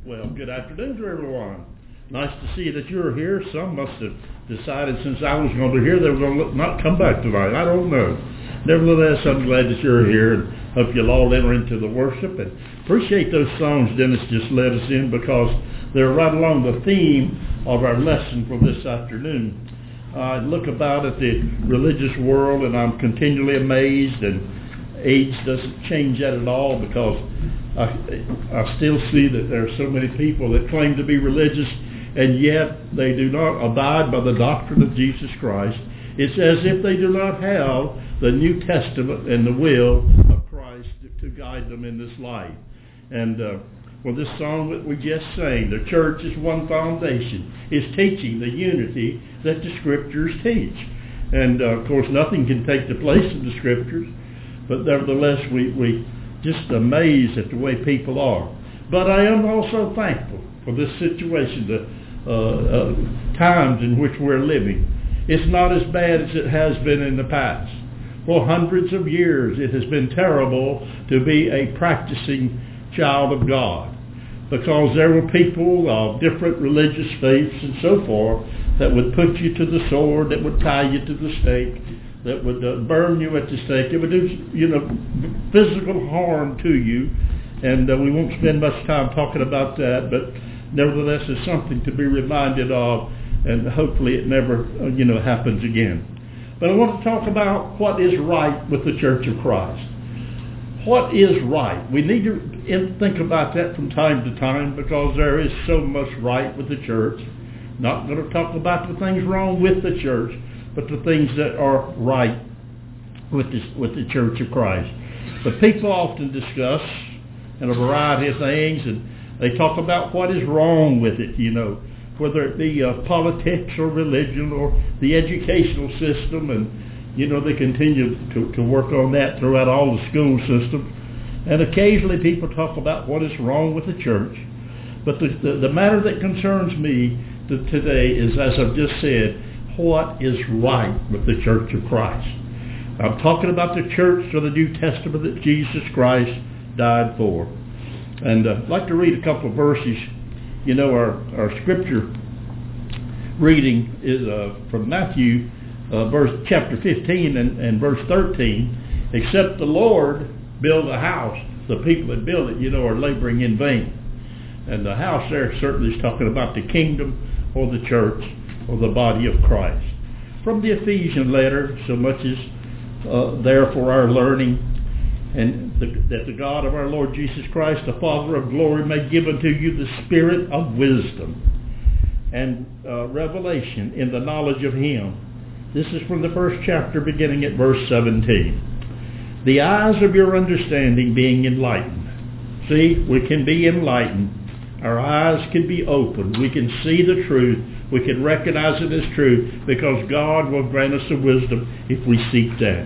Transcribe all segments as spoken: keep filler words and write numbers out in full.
Well, good afternoon to everyone. Nice to see that you're here. Some must have decided since I was going to be here they were going to not come back tonight. I don't know. Nevertheless, I'm glad that you're here and hope you'll all enter into the worship. And appreciate those songs Dennis just led us in because they're right along the theme of our lesson for this afternoon. I look about at the religious world and I'm continually amazed, and age doesn't change that at all because I, I still see that there are so many people that claim to be religious and yet they do not abide by the doctrine of Jesus Christ. It's as if they do not have the New Testament and the will of Christ to, to guide them in this life. And uh, well, this song that we just sang, the church is one foundation, is teaching the unity that the Scriptures teach. And uh, of course, nothing can take the place of the Scriptures, but nevertheless, we, we just amazed at the way people are. But I am also thankful for this situation, the uh, uh, times in which we're living. It's not as bad as it has been in the past. For hundreds of years, it has been terrible to be a practicing child of God, because there were people of different religious faiths and so forth that would put you to the sword, that would tie you to the stake, that would uh, burn you at the stake. It would do, you know, physical harm to you, and uh, we won't spend much time talking about that, but nevertheless, it's something to be reminded of, and hopefully it never, uh, you know, happens again. But I want to talk about what is right with the Church of Christ. What is right? We need to think about that from time to time because there is so much right with the church. Not going to talk about the things wrong with the church, but the things that are right with this, with the Church of Christ. But people often discuss in a variety of things, and they talk about what is wrong with it, you know, whether it be uh, politics or religion or the educational system, and you know, they continue to, to work on that throughout all the school systems. And occasionally people talk about what is wrong with the church. But the, the, the matter that concerns me to, today is, as I've just said, what is right with the Church of Christ. I'm talking about the church of the New Testament that Jesus Christ died for. And uh, I'd like to read a couple of verses. You know, our, our scripture reading is uh, from Matthew Uh, verse chapter fifteen and, and verse thirteen. Except the Lord build a house, the people that build it, you know, are laboring in vain. And the house there certainly is talking about the kingdom or the church or the body of Christ. From the Ephesian letter, so much is uh, there for our learning, and the, that the God of our Lord Jesus Christ, the Father of glory, may give unto you the spirit of wisdom and uh, revelation in the knowledge of Him. This is from the first chapter, beginning at verse seventeen. The eyes of your understanding being enlightened. See, we can be enlightened. Our eyes can be opened. We can see the truth. We can recognize it as truth because God will grant us the wisdom if we seek that.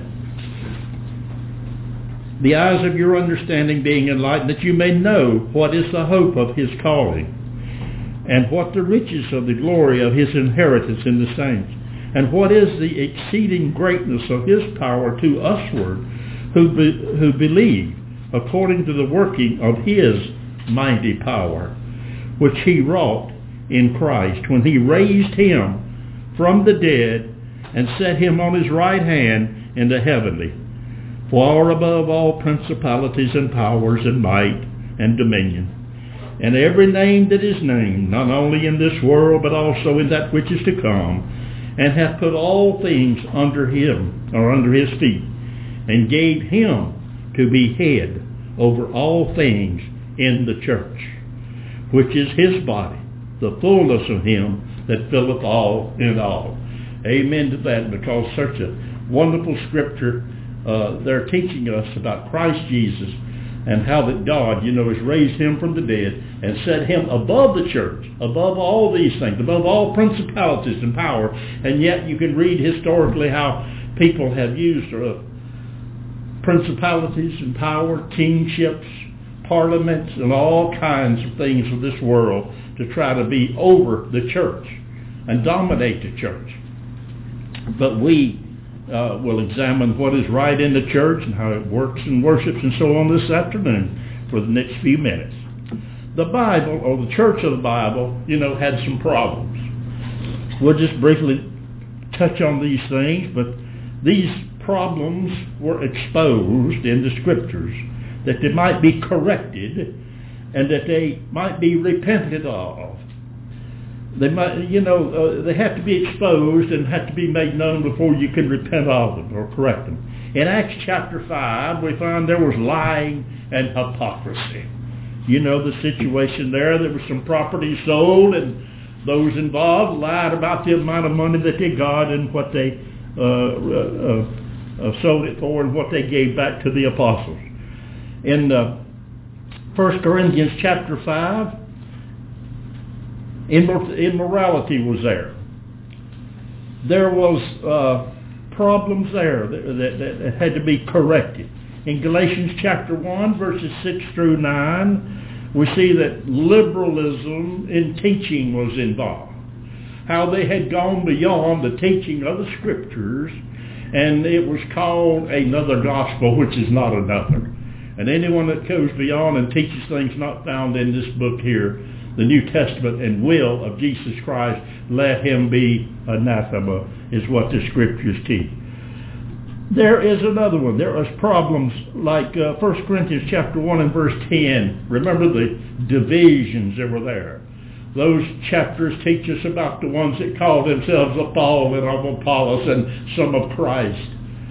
The eyes of your understanding being enlightened, that you may know what is the hope of His calling, and what the riches of the glory of His inheritance in the saints, and what is the exceeding greatness of His power to usward who, be, who believe, according to the working of His mighty power, which He wrought in Christ, when He raised Him from the dead and set Him on His right hand in the heavenly, far above all principalities and powers and might and dominion, and every name that is named, not only in this world, but also in that which is to come, and hath put all things under Him, or under His feet, and gave Him to be head over all things in the church, which is His body, the fullness of Him that filleth all in all. Amen to that, because such a wonderful scripture uh, they're teaching us about Christ Jesus, and how that God, you know, has raised Him from the dead and set Him above the church, above all these things, above all principalities and power. And yet you can read historically how people have used uh, principalities and power, kingships, parliaments, and all kinds of things of this world to try to be over the church and dominate the church. But we Uh, we'll examine what is right in the church and how it works and worships and so on this afternoon for the next few minutes. the Bible, or the Church of the Bible, you know, had some problems. We'll just briefly touch on these things, but these problems were exposed in the Scriptures, that they might be corrected and that they might be repented of. They might, you know, uh, they have to be exposed and have to be made known before you can repent of them or correct them. In Acts chapter five, we find there was lying and hypocrisy. You know the situation there. There was some property sold, and those involved lied about the amount of money that they got and what they uh, uh, uh, sold it for and what they gave back to the apostles. In uh, First Corinthians chapter five, immorality was there. There was uh, problems there that, that, that had to be corrected. In Galatians chapter one, verses six through nine, we see that liberalism in teaching was involved. How they had gone beyond the teaching of the Scriptures, and it was called another gospel, which is not another. And anyone that goes beyond and teaches things not found in this book here, the New Testament and will of Jesus Christ, let him be anathema, is what the Scriptures teach. There is another one. There is problems like uh, First Corinthians chapter one and verse ten. Remember the divisions that were there. Those chapters teach us about the ones that call themselves of Paul and of Apollos and some of Christ.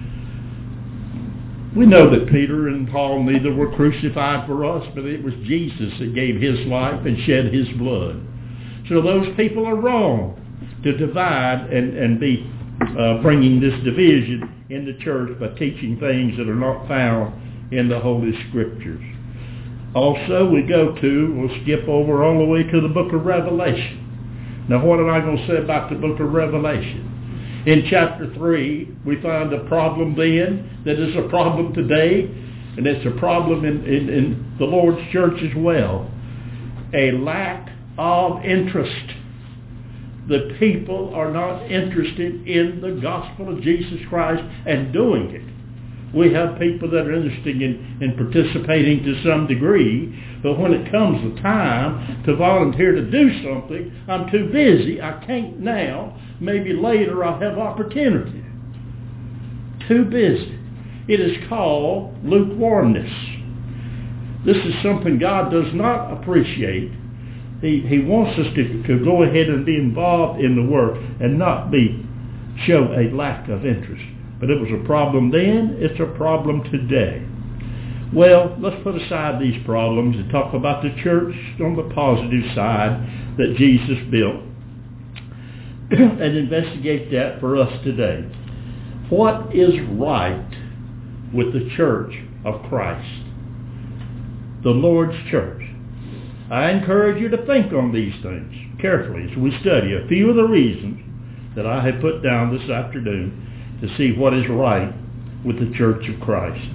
We know that Peter and Paul neither were crucified for us, but it was Jesus that gave his life and shed his blood. So those people are wrong to divide and, and be uh, bringing this division in the church by teaching things that are not found in the Holy Scriptures. Also, we go to, we'll skip over all the way to the book of Revelation. Now, what am I going to say about the book of Revelation? In chapter three, we find a problem then that is a problem today, and it's a problem in, in, in the Lord's church as well. A lack of interest. The people are not interested in the gospel of Jesus Christ and doing it. We have people that are interested in, in participating to some degree, but when it comes the time to volunteer to do something, I'm too busy. I can't now. Maybe later I'll have opportunity. Too busy. It is called lukewarmness. This is something God does not appreciate. He, he wants us to, to go ahead and be involved in the work and not be show a lack of interest. But it was a problem then, it's a problem today. Well, let's put aside these problems and talk about the church on the positive side that Jesus built and investigate that for us today. What is right with the church of Christ? The Lord's church. I encourage you to think on these things carefully as we study a few of the reasons that I have put down this afternoon to see what is right with the church of Christ.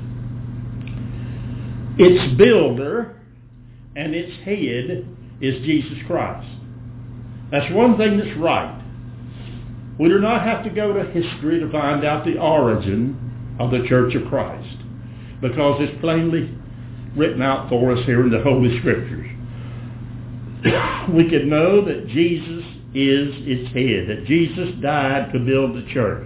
Its builder and its head is Jesus Christ. That's one thing that's right. We do not have to go to history to find out the origin of the church of Christ, because it's plainly written out for us here in the Holy Scriptures. We can know that Jesus is its head, that Jesus died to build the church.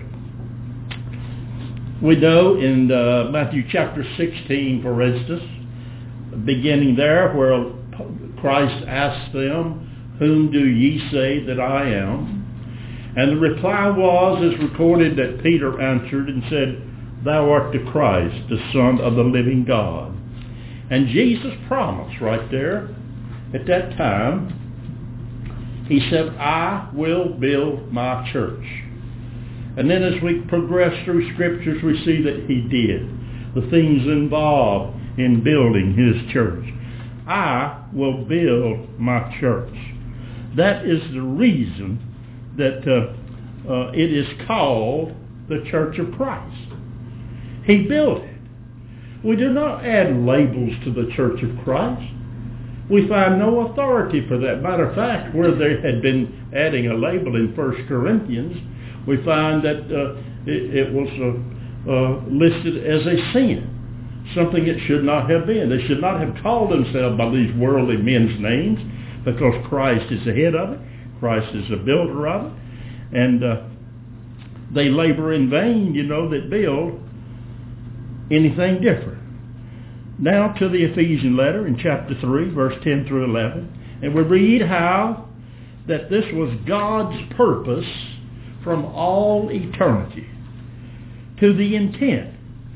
We know in uh, Matthew chapter sixteen, for instance, beginning there where Christ asked them, "Whom do ye say that I am?" And the reply was, as recorded, that Peter answered and said, "Thou art the Christ, the Son of the living God." And Jesus promised right there at that time, he said, "I will build my church." And then as we progress through Scriptures, we see that he did. The things involved in building his church. I will build my church. That is the reason that uh, uh, it is called the Church of Christ. He built it. We do not add labels to the Church of Christ. We find no authority for that. Matter of fact, where they had been adding a label in First Corinthians, we find that uh, it, it was uh, uh, listed as a sin. something it should not have been. They should not have called themselves by these worldly men's names, because Christ is the head of it. Christ is the builder of it. And uh, they labor in vain, you know, that build anything different. Now to the Ephesian letter in chapter three, verse ten through eleven. And we read how that this was God's purpose from all eternity, to the intent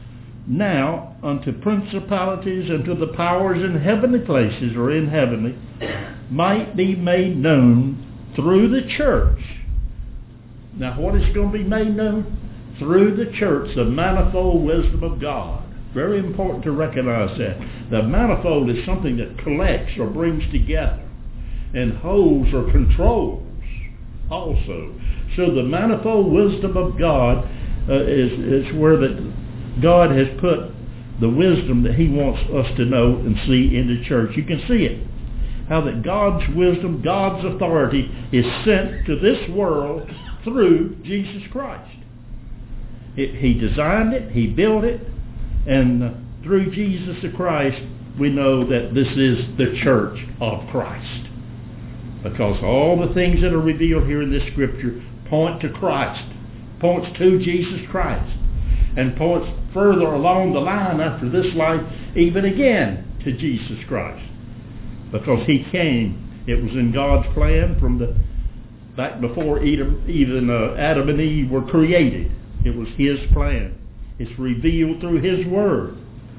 now unto principalities and to the powers in heavenly places, or in heavenly, might be made known through the church. Now what is going to be made known? Through the church, the manifold wisdom of God. Very important to recognize that. The manifold is something that collects or brings together and holds or controls also. So the manifold wisdom of God uh, is, is where that God has put the wisdom that he wants us to know and see in the church. You can see it. How that God's wisdom, God's authority is sent to this world through Jesus Christ. It, he designed it, he built it, and uh, through Jesus the Christ we know that this is the church of Christ. Because all the things that are revealed here in this scripture point to Christ, points to Jesus Christ, and points further along the line after this life even again to Jesus Christ. Because he came, it was in God's plan from the back before Adam, even uh, Adam and Eve were created. It was his plan. It's revealed through his word.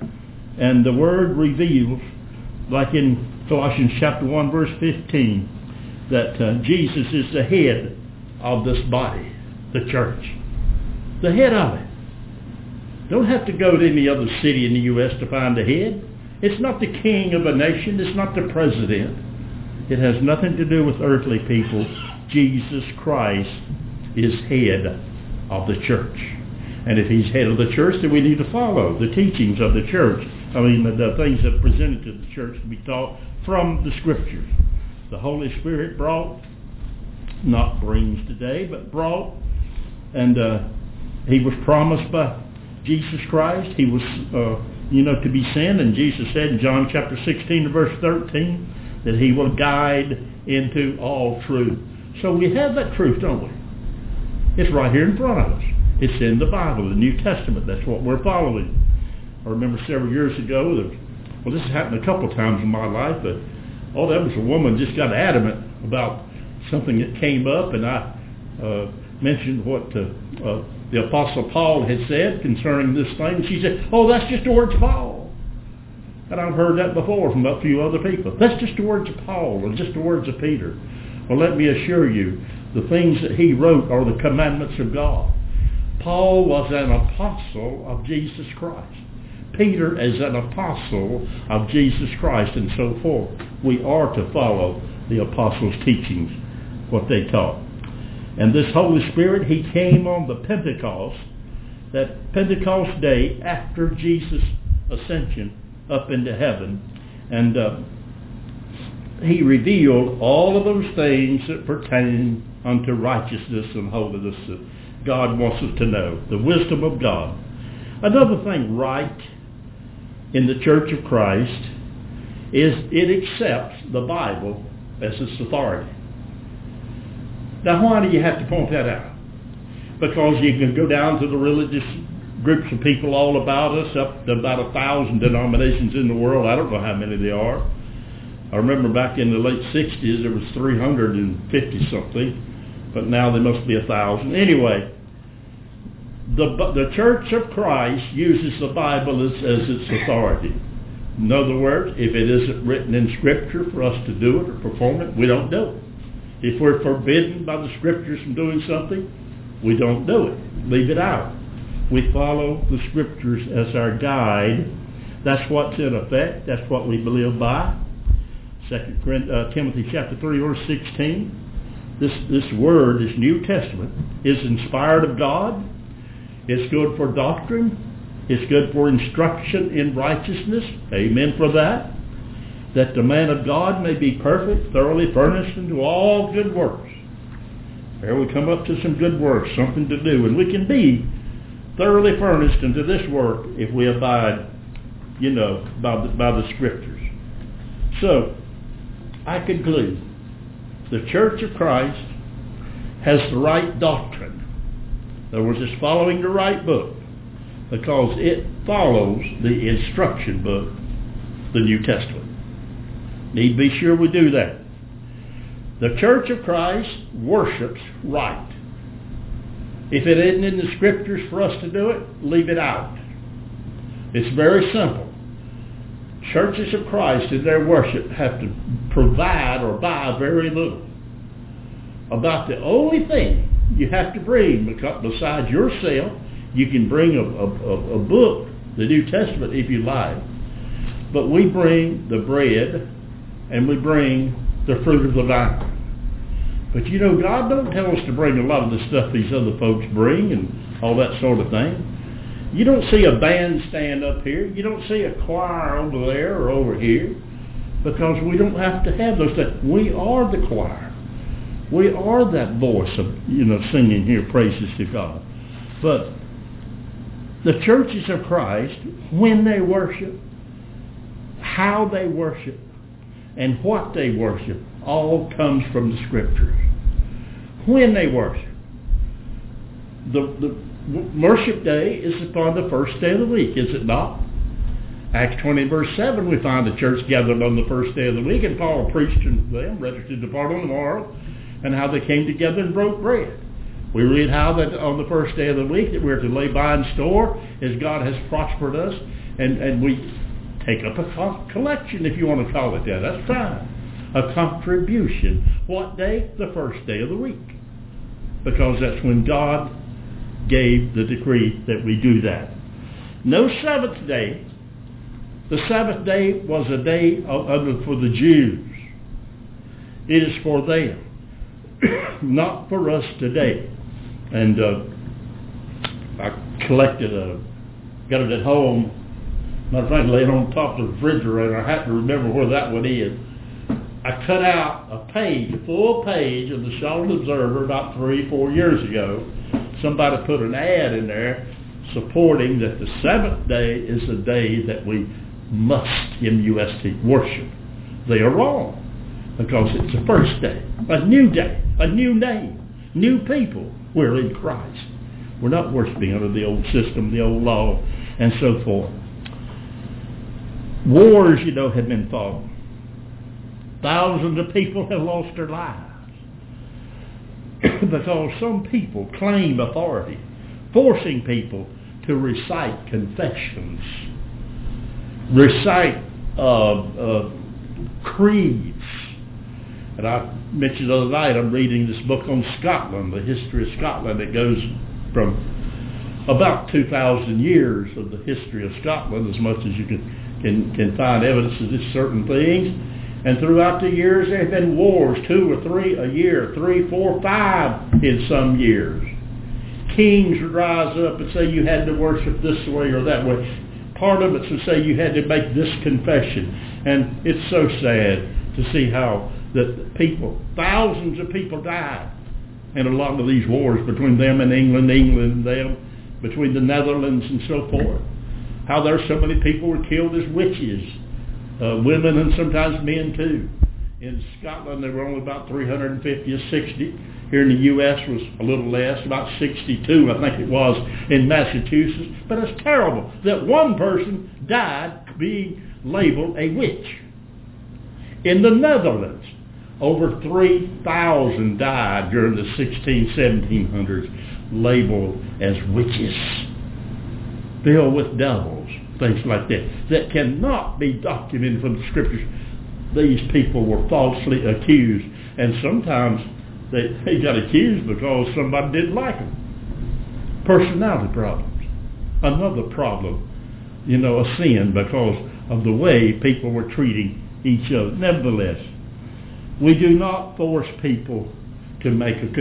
And the word reveals, like in Colossians chapter one verse fifteen, that uh, Jesus is the head of this body, the church. The head of it. Don't have to go to any other city in the U S to find a head. It's not the king of a nation. It's not the president. It has nothing to do with earthly people. Jesus Christ is head of the church. And if he's head of the church, then we need to follow the teachings of the church. I mean, the, the things that are presented to the church to be taught from the scriptures. The Holy Spirit brought, not brings today, but brought, and uh, he was promised by Jesus Christ. He was, uh, you know, to be sent, and Jesus said in John chapter sixteen, verse thirteen, that he will guide into all truth. So we have that truth, don't we? It's right here in front of us. It's in the Bible, the New Testament. That's what we're following. I remember several years ago, that, well, this has happened a couple of times in my life, but oh, there was a woman just got adamant about something that came up, and I uh, mentioned what uh, uh, the Apostle Paul had said concerning this thing. And she said, oh, that's just the words of Paul. And I've heard that before from a few other people. That's just the words of Paul, or just the words of Peter. Well, let me assure you, the things that he wrote are the commandments of God. Paul was an apostle of Jesus Christ. Peter is an apostle of Jesus Christ, and so forth. We are to follow the apostles' teachings, what they taught. And this Holy Spirit, he came on the Pentecost, that Pentecost day after Jesus' ascension up into heaven. And uh, he revealed all of those things that pertain unto righteousness and holiness that God wants us to know. The wisdom of God. Another thing right in the Church of Christ is it accepts the Bible as its authority. Now, why do you have to point that out? Because you can go down to the religious groups of people all about us, up to about a thousand denominations in the world. I don't know how many there are. I remember back in the late sixties, there was three hundred fifty something, but now there must be a thousand. Anyway, the the Church of Christ uses the Bible as, as its authority. In other words, if it isn't written in Scripture for us to do it or perform it, we don't do it. If we're forbidden by the Scriptures from doing something, we don't do it. Leave it out. We follow the Scriptures as our guide. That's what's in effect. That's what we live by. Second uh, Timothy chapter three, verse sixteen. This, this word, this New Testament, is inspired of God. It's good for doctrine. It's good for instruction in righteousness. Amen for that. That the man of God may be perfect, thoroughly furnished into all good works. There we come up to some good works, something to do. And we can be thoroughly furnished into this work if we abide you know, by the, by the Scriptures. So, I conclude, the Church of Christ has the right doctrine. In other words, it's following the right book because it follows the instruction book, the New Testament. Need to be sure we do that. The Church of Christ worships right. If it isn't in the Scriptures for us to do it, leave it out. It's very simple. Churches of Christ in their worship have to provide or buy very little. About the only thing you have to bring, because besides yourself, you can bring a, a, a book, the New Testament, if you like. But we bring the bread and we bring the fruit of the vine. But you know, God don't tell us to bring a lot of the stuff these other folks bring and all that sort of thing. You don't see a band stand up here. You don't see a choir over there or over here, because we don't have to have those things. We are the choir. We are that voice of, you know, singing here praises to God. But the churches of Christ, when they worship, how they worship, and what they worship, all comes from the Scriptures. When they worship, the, the worship day is upon the first day of the week, is it not? Acts twenty verse seven, we find the church gathered on the first day of the week, and Paul preached to them, ready to depart on the morrow, and how they came together and broke bread. We read how that on the first day of the week that we're to lay by in store as God has prospered us, and, and we take up a collection, if you want to call it that. That's fine. A contribution. What day? The first day of the week. Because that's when God gave the decree that we do that. No seventh day. The Sabbath day was a day of, of, for the Jews. It is for them, not for us today. And uh, I collected a, got it at home. Matter of fact, laid it on top of the refrigerator. I have to remember where that one is. I cut out a page, a full page of the Charlotte Observer about three, four years ago. Somebody put an ad in there supporting that the seventh day is a day that we must, M U S T, worship. They are wrong, because it's the first day, a new day, a new name, new people. We're in Christ. We're not worshiping under the old system, the old law, and so forth. Wars, you know, have been fought. Thousands of people have lost their lives because some people claim authority, forcing people to recite confessions, recite uh, uh, creeds. And I mentioned the other night, I'm reading this book on Scotland, the history of Scotland. It goes from about two thousand years of the history of Scotland, as much as you can, can, can find evidence of this certain things. And throughout the years, there have been wars, two or three a year, three, four, five in some years. Kings would rise up and say you had to worship this way or that way. Part of it would say you had to make this confession. And it's so sad to see how that people, thousands of people died in a lot of these wars between them and England, England and them, between the Netherlands and so forth. How there's so many people were killed as witches. Uh, women and sometimes men too. In Scotland there were only about three hundred fifty or sixty. Here in the U S was a little less, about sixty-two I think it was in Massachusetts. But it's terrible that one person died being labeled a witch. In the Netherlands, over three thousand died during the sixteen, seventeen hundreds, labeled as witches, filled with devils. Things like that, that cannot be documented from the Scriptures. These people were falsely accused, and sometimes they, they got accused because somebody didn't like them. Personality problems. Another problem, you know, a sin because of the way people were treating each other. Nevertheless, we do not force people to make a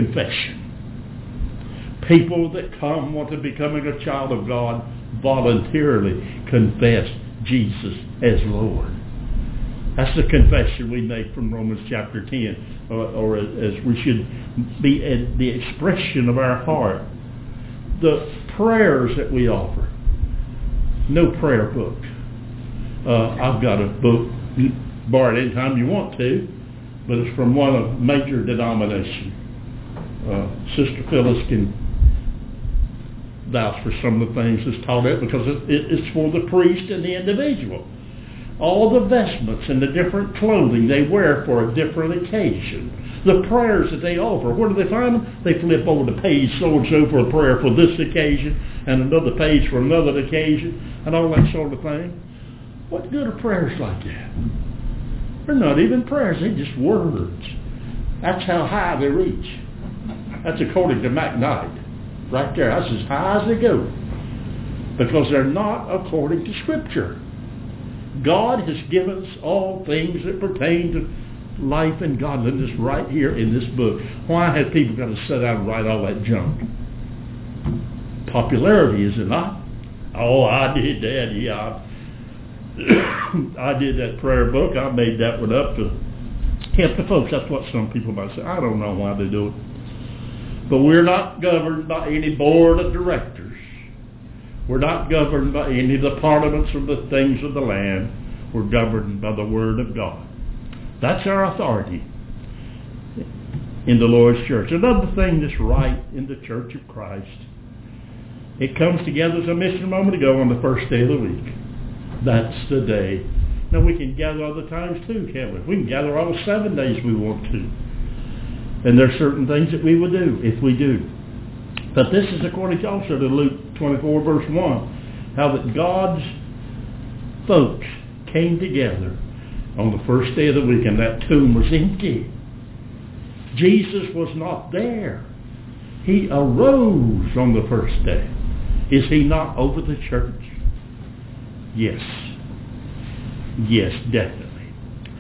confession. People that come want to becoming a child of God voluntarily confess Jesus as Lord. That's the confession we make from Romans chapter ten, or, or as we should be at the expression of our heart. The prayers that we offer, no prayer book. Uh, I've got a book, borrow it anytime you want to, but it's from one of major denomination. Uh, Sister Phyllis can vouch for some of the things that's taught it, because it, it, it's for the priest and the individual. All the vestments and the different clothing they wear for a different occasion. The prayers that they offer, where do they find them? They flip over the page so-and-so for a prayer for this occasion, and another page for another occasion, and all that sort of thing. What good are prayers like that? They're not even prayers, they're just words. That's how high they reach. That's according to McKnight. Right there, that's as high as they go. Because they're not according to Scripture. God has given us all things that pertain to life and godliness right here in this book. Why have people got to sit down and write all that junk? Popularity, is it not? Oh, I did that, yeah. I did that prayer book. I made that one up to help the folks. That's what some people might say. I don't know why they do it. But we're not governed by any board of directors. We're not governed by any of the parliaments or the things of the land. We're governed by the Word of God. That's our authority in the Lord's church. Another thing that's right in the Church of Christ, it comes together, as I mentioned a moment ago, on the first day of the week. That's the day. Now, we can gather other times too, can't we? We can gather all seven days we want to. And there's certain things that we will do if we do. But this is according to also to Luke twenty-four, verse one, how that God's folks came together on the first day of the week, and that tomb was empty. Jesus was not there. He arose on the first day. Is he not over the church? Yes. Yes, definitely.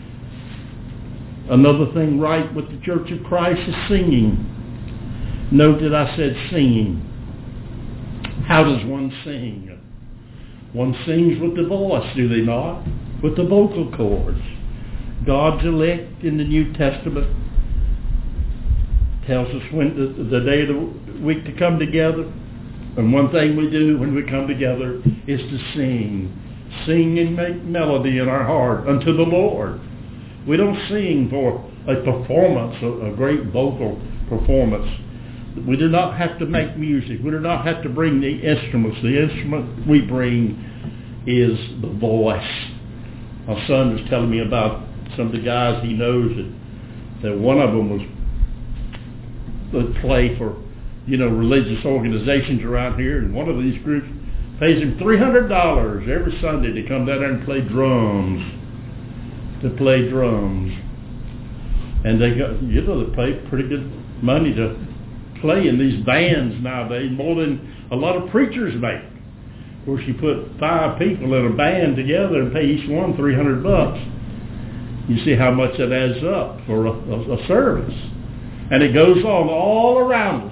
Another thing right with the Church of Christ is singing. Note that I said singing. How does one sing? One sings with the voice, do they not? With the vocal cords. God's elect in the New Testament tells us when the, the day of the week to come together. And one thing we do when we come together is to sing. Sing and make melody in our heart unto the Lord. We don't sing for a performance, a, a great vocal performance. We do not have to make music. We do not have to bring the instruments. The instrument we bring is the voice. My son was telling me about some of the guys he knows that, that one of them was would play for, you know, religious organizations around here, and one of these groups pays him three hundred dollars every Sunday to come down there and play drums. To play drums. And they got, you know, they pay pretty good money to play in these bands nowadays, more than a lot of preachers make. Of course, you put five people in a band together and pay each one three hundred bucks. You see how much that adds up for a, a, a service. And it goes on all around us.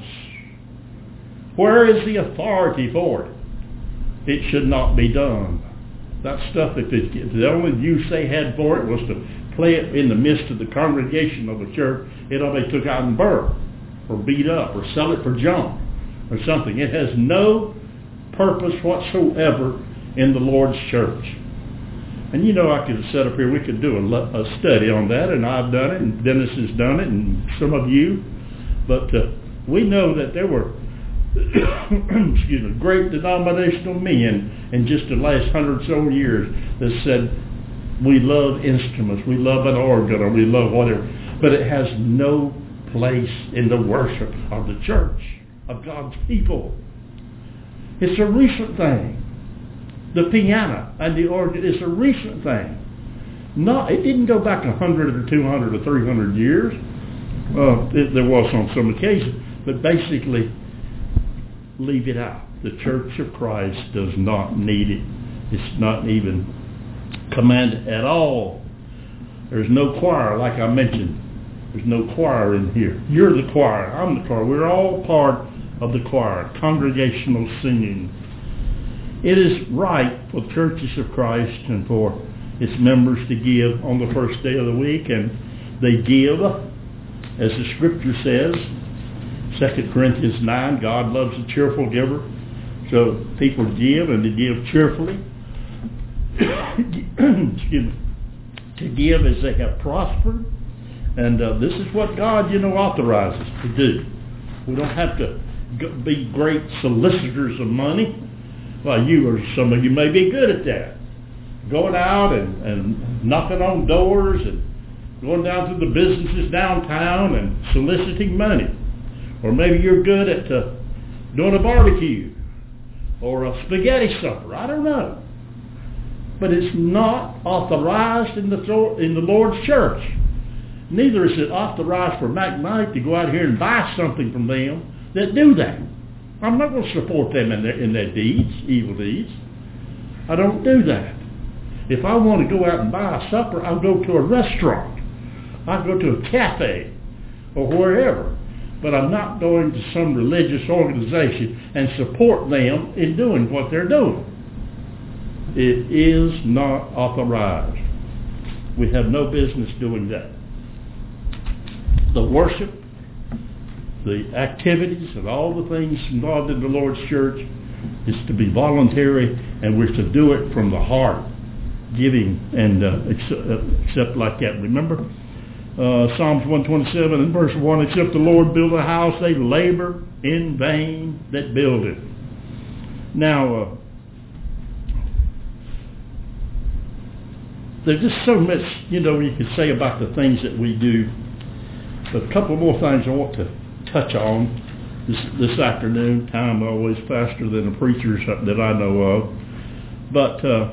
Where is the authority for it? It should not be done. That stuff, if, it, if the only use they had for it was to play it in the midst of the congregation of the church, it ought to be took out and burned, or beat up, or sell it for junk, or something. It has no purpose whatsoever in the Lord's church. And you know, I could set up here, we could do a, a study on that, and I've done it, and Dennis has done it, and some of you. But uh, we know that there were excuse me, great denominational men in just the last hundred so years that said, we love instruments, we love an organ, or we love whatever. But it has no place in the worship of the church, of God's people. It's a recent thing. The piano and the organ is a recent thing. No, it didn't go back a hundred or two hundred or three hundred years. Uh, it, there was on some occasions, but basically, leave it out. The Church of Christ does not need it. It's not even commanded at all. There's no choir, like I mentioned. There's no choir in here. You're the choir. I'm the choir. We're all part of the choir, congregational singing. It is right for the churches of Christ and for its members to give on the first day of the week, and they give, as the Scripture says, Second Corinthians nine, God loves a cheerful giver. So people give, and they give cheerfully. excuse me, to give as they have prospered. And uh, this is what God, you know, authorizes to do. We don't have to go, be great solicitors of money. Well, you or some of you may be good at that. Going out and, and knocking on doors and going down to the businesses downtown and soliciting money. Or maybe you're good at uh, doing a barbecue or a spaghetti supper. I don't know. But it's not authorized in the, in the Lord's church. Neither is it authorized for McKnight to go out here and buy something from them that do that. I'm not going to support them in their, in their deeds, evil deeds. I don't do that. If I want to go out and buy a supper, I'll go to a restaurant. I'll go to a cafe or wherever. But I'm not going to some religious organization and support them in doing what they're doing. It is not authorized. We have no business doing that. The worship, the activities, and all the things involved in the Lord's church is to be voluntary, and we're to do it from the heart, giving and uh, accept, accept like that. Remember uh, Psalms one twenty-seven and verse one, except the Lord build a house, they labor in vain that build it. Now, uh, there's just so much, you know, you could say about the things that we do. But a couple more things I want to touch on this, this afternoon. Time always faster than the preachers that I know of. But uh,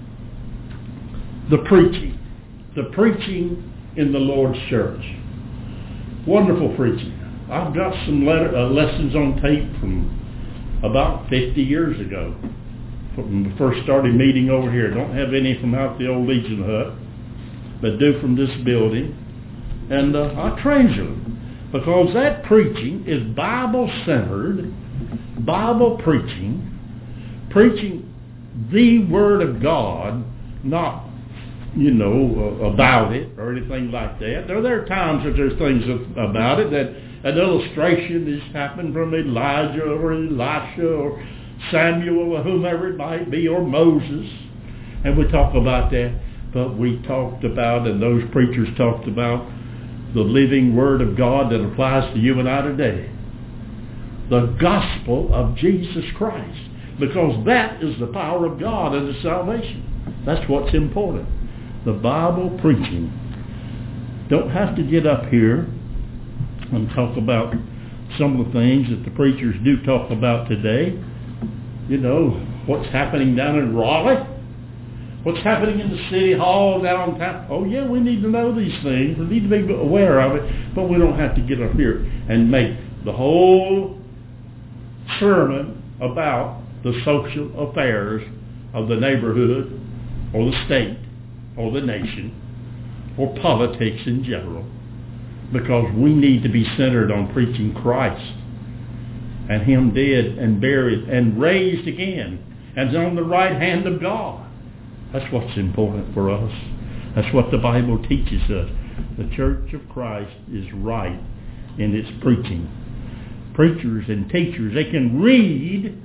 the preaching. The preaching in the Lord's church. Wonderful preaching. I've got some letter, uh, lessons on tape from about fifty years ago. When we first started meeting over here. Don't have any from out the old Legion hut, but do from this building. And uh, I treasure them because that preaching is Bible-centered, Bible preaching, preaching the Word of God, not, you know, uh, about it or anything like that. There, there are times that there's things about it that an illustration has happened from Elijah or Elisha or Samuel or whomever it might be, or Moses, and we talk about that. But we talked about, and those preachers talked about, the living Word of God that applies to you and I today. The gospel of Jesus Christ. Because that is the power of God unto salvation. That's what's important. The Bible preaching. Don't have to get up here and talk about some of the things that the preachers do talk about today. You know, what's happening down in Raleigh. What's happening in the city hall downtown? Oh yeah, we need to know these things. We need to be aware of it, but we don't have to get up here and make the whole sermon about the social affairs of the neighborhood or the state or the nation or politics in general, because we need to be centered on preaching Christ and Him dead and buried and raised again and on the right hand of God. That's what's important for us. That's what the Bible teaches us. The Church of Christ is right in its preaching. Preachers and teachers, they can read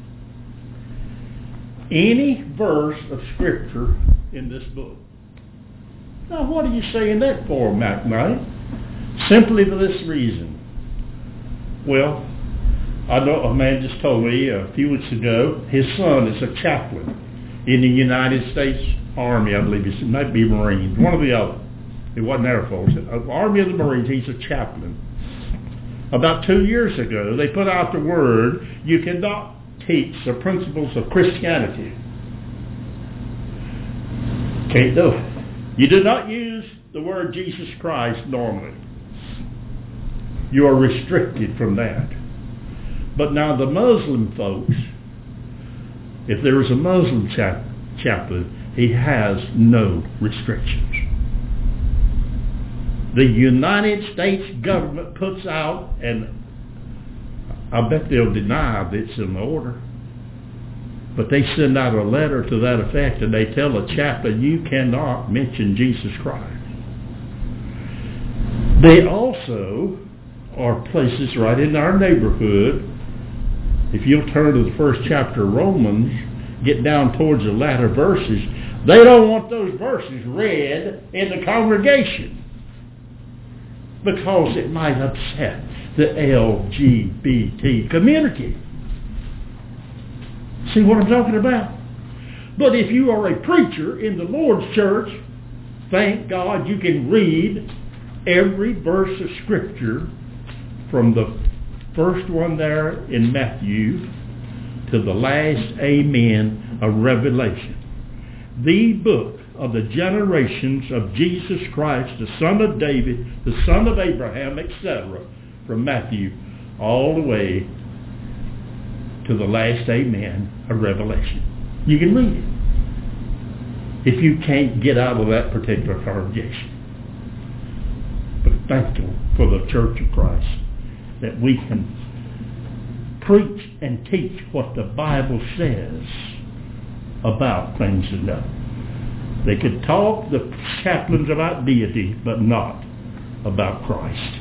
any verse of Scripture in this book. Now, what are you saying that for, McKnight? Simply for this reason. Well, I know a man just told me a few weeks ago, his son is a chaplain in the United States Army, I believe. It might be Marines, one or the other. It wasn't Air Force. Army of the Marines, he's a chaplain. About two years ago, they put out the word, you cannot teach the principles of Christianity. Can't do it. You do not use the word Jesus Christ normally. You are restricted from that. But now the Muslim folks, if there is a Muslim chap- chaplain, he has no restrictions. The United States government puts out, and I bet they'll deny that it's in order, but they send out a letter to that effect, and they tell a chaplain, you cannot mention Jesus Christ. They also are places right in our neighborhood. If you'll turn to the first chapter of Romans, get down towards the latter verses, they don't want those verses read in the congregation because it might upset the L G B T community. See what I'm talking about? But if you are a preacher in the Lord's church, thank God you can read every verse of Scripture from the first one there in Matthew to the last amen of Revelation. The book of the generations of Jesus Christ, the son of David, the son of Abraham, et cetera, from Matthew all the way to the last amen of Revelation. You can read it if you can't get out of that particular congregation. But thankful for the Church of Christ that we can preach and teach what the Bible says about things enough. They could talk, the chaplains, about deity, but not about Christ.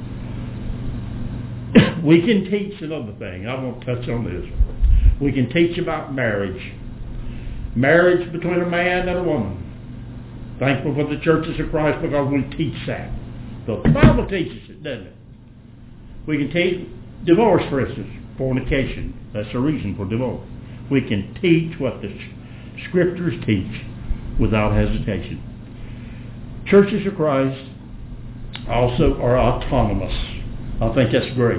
We can teach another thing. I won't touch on this. We can teach about marriage. Marriage between a man and a woman. Thankful for the churches of Christ because we teach that. The Bible teaches it, doesn't it? We can teach divorce, for instance, fornication. That's the reason for divorce. We can teach what the Scriptures teach without hesitation. Churches of Christ also are autonomous. I think that's great.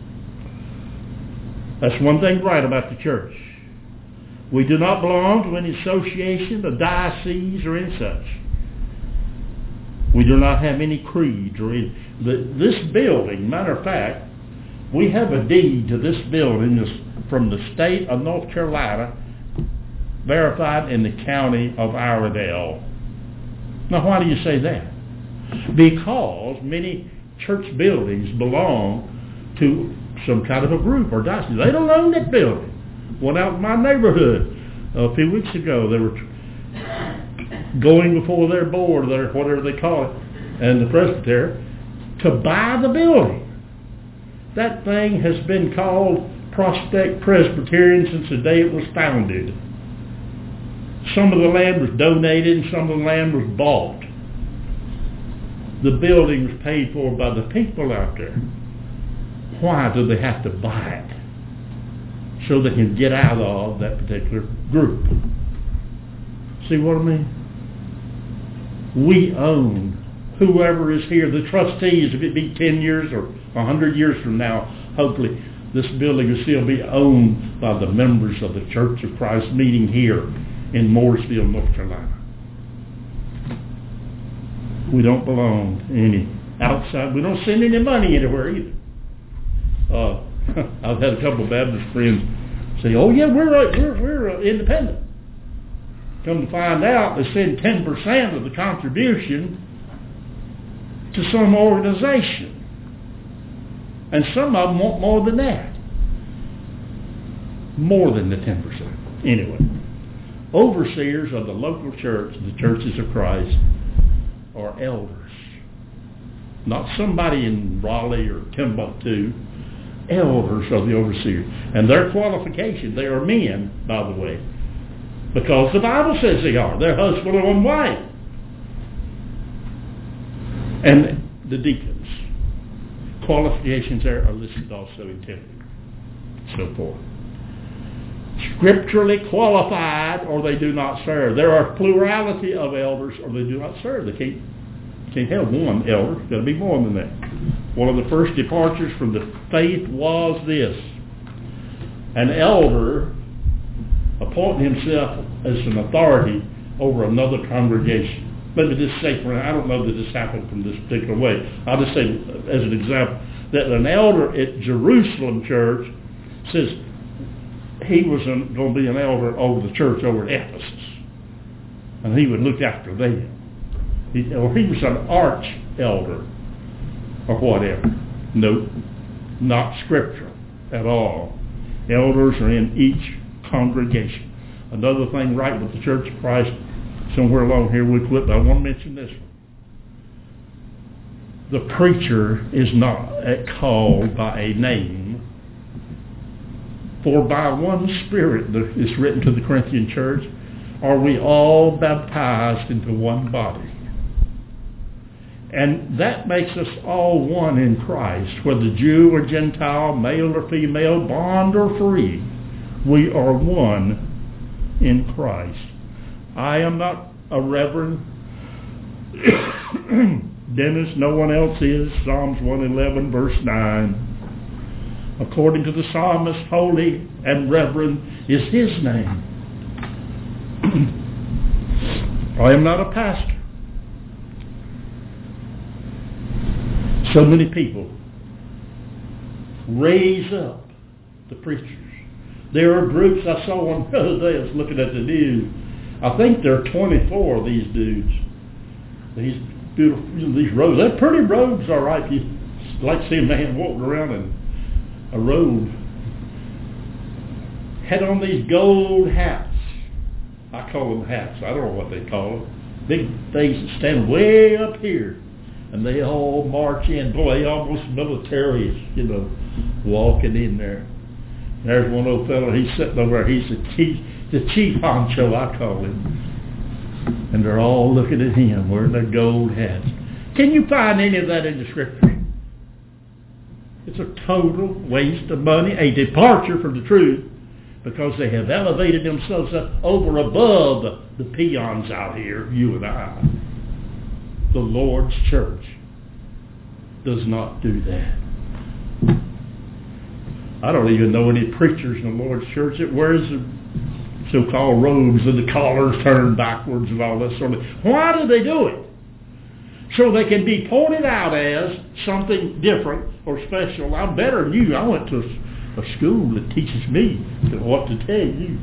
That's one thing right about the church. We do not belong to any association, a diocese, or any such. We do not have any creeds or any. This building, matter of fact, we have a deed to this building from the state of North Carolina, verified in the county of Iredell. Now, why do you say that? Because many church buildings belong to some kind of a group or diocese. They don't own that building. One out in my neighborhood a few weeks ago, they were going before their board, their whatever they call it, and the presbytery, to buy the building. That thing has been called Prospect Presbyterian since the day it was founded. Some of the land was donated and some of the land was bought. The building was paid for by the people out there. Why do they have to buy it? So they can get out of that particular group. See what I mean? We own whoever is here, the trustees. If it be ten years or a hundred years from now, hopefully this building will still be owned by the members of the Church of Christ meeting here in Mooresville, North Carolina. We don't belong to any outside. We don't send any money anywhere either. Uh, I've had a couple of Baptist friends say, "Oh yeah, we're uh, we're we're uh, independent." Come to find out, they send ten percent of the contribution to some organization, and some of them want more than that, more than the ten percent. Anyway, overseers of the local church, the Churches of Christ, are elders, not somebody in Raleigh or Timbuktu. Elders are the overseers, and their qualification, they are men, by the way, because the Bible says they are. They're husband and wife. And the deacons, qualifications there are listed also in Timothy, so forth. Scripturally qualified, or they do not serve. There are plurality of elders, or they do not serve. They can't, can't have one elder. It's got to be more than that. One of the first departures from the faith was this: an elder appointing himself as an authority over another congregation. Let me just say, I don't know that this happened from this particular way. I'll just say, as an example, that an elder at Jerusalem Church says he was an, going to be an elder over the church over at Ephesus, and he would look after them. He, or he was an arch elder, or whatever. Nope, not scriptural at all. Elders are in each congregation. Another thing right with the Church of Christ, somewhere along here we quit, but I want to mention this one. The preacher is not called by a name. For by one Spirit, it's written to the Corinthian church, are we all baptized into one body. And that makes us all one in Christ, whether Jew or Gentile, male or female, bond or free. We are one in Christ. I am not a reverend. Dennis, no one else is. Psalms one eleven, verse nine. According to the psalmist, holy and reverend is his name. I am not a pastor. So many people raise up the preachers. There are groups, I saw one the other day, I was looking at the news. I think there are twenty-four of these dudes. These beautiful, these robes. They're pretty robes, all right. You like to see a man walking around in a robe. Had on these gold hats. I call them hats. I don't know what they call them. Big things that stand way up here. And they all march in. Boy, they almost military, you know, walking in there. There's one old fellow, he's sitting over there. He's the chief, the chief honcho, I call him. And they're all looking at him wearing their gold hats. Can you find any of that in the Scripture? It's a total waste of money, a departure from the truth, because they have elevated themselves up over above the, the peons out here, you and I. The Lord's church does not do that. I don't even know any preachers in the Lord's church that wears the so-called robes and the collars turned backwards and all that sort of thing. Why do they do it? So they can be pointed out as something different or special. I'm better than you. I went to a, a school that teaches me what to tell you.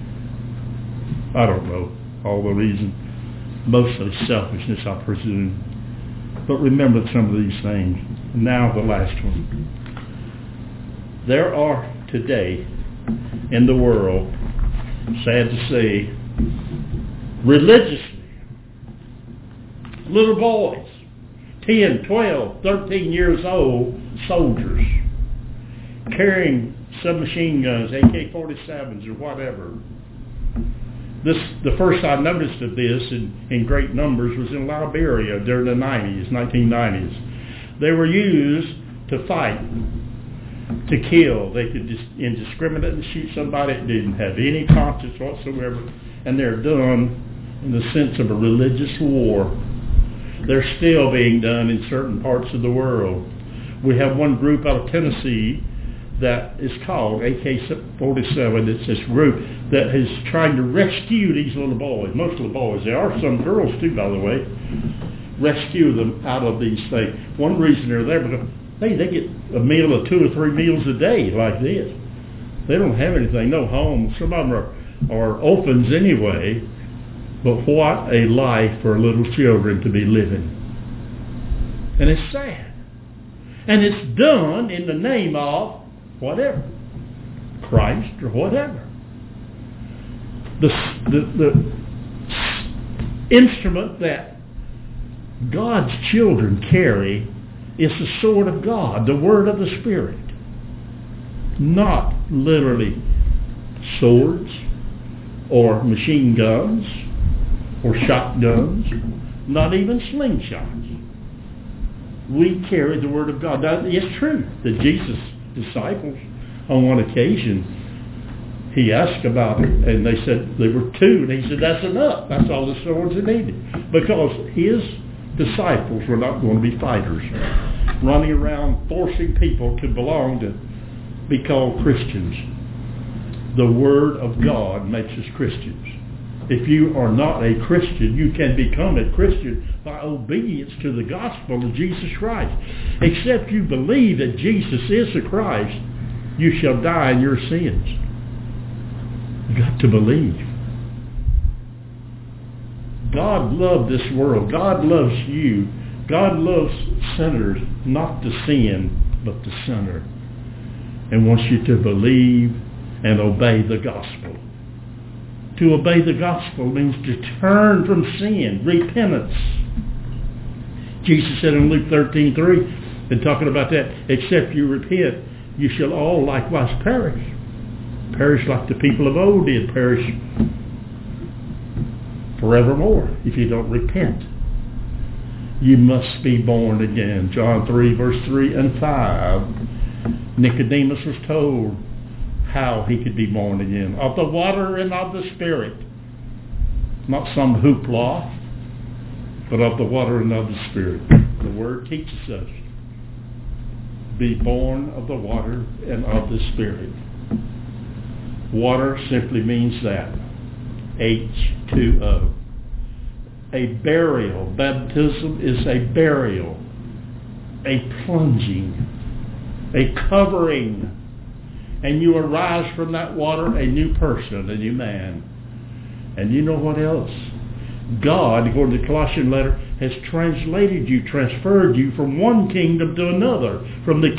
I don't know all the reasons. Mostly selfishness, I presume. But remember some of these things. Now the last one. There are today in the world, sad to say, religiously, little boys, ten, twelve, thirteen years old, soldiers, carrying submachine guns, A K forty-sevens or whatever. This, the first I noticed of this in, in great numbers was in Liberia during the nineties, nineteen nineties. They were used to fight, to kill. They could just indiscriminately shoot somebody that didn't have any conscience whatsoever, and they're done in the sense of a religious war. They're still being done in certain parts of the world. We have one group out of Tennessee that is called A K forty-seven. It's this group that is trying to rescue these little boys, most of the boys. There are some girls too, by the way. Rescue them out of these things. One reason they're there, because hey, they get a meal or two or three meals a day like this. They don't have anything, no home. Some of them are, are orphans anyway. But what a life for little children to be living. And it's sad. And it's done in the name of whatever. Christ or whatever. The, the, the instrument that God's children carry is the sword of God, the word of the Spirit. Not literally swords or machine guns or shotguns, not even slingshots. We carry the word of God. Now, it's true that Jesus' disciples, on one occasion, he asked about it, and they said there were two, and he said, that's enough. That's all the swords they needed. Because his disciples were not going to be fighters, running around forcing people to belong to be called Christians. The Word of God makes us Christians. If you are not a Christian, you can become a Christian by obedience to the gospel of Jesus Christ. Except you believe that Jesus is the Christ, you shall die in your sins. You've got to believe. God loved this world. God loves you. God loves sinners, not the sin, but the sinner. And wants you to believe and obey the gospel. To obey the gospel means to turn from sin, repentance. Jesus said in Luke thirteen three, and talking about that, except you repent, you shall all likewise perish. Perish like the people of old did, perish forevermore if you don't repent. You must be born again. John three, verse three and five. Nicodemus was told how he could be born again. Of the water and of the Spirit. Not some hoopla, but of the water and of the Spirit. The Word teaches us. Be born of the water and of the Spirit. Water simply means that. H two O. A burial. Baptism is a burial. A plunging. A covering. And you arise from that water a new person, a new man. And you know what else? God, according to the Colossian letter, has translated you, transferred you from one kingdom to another. From the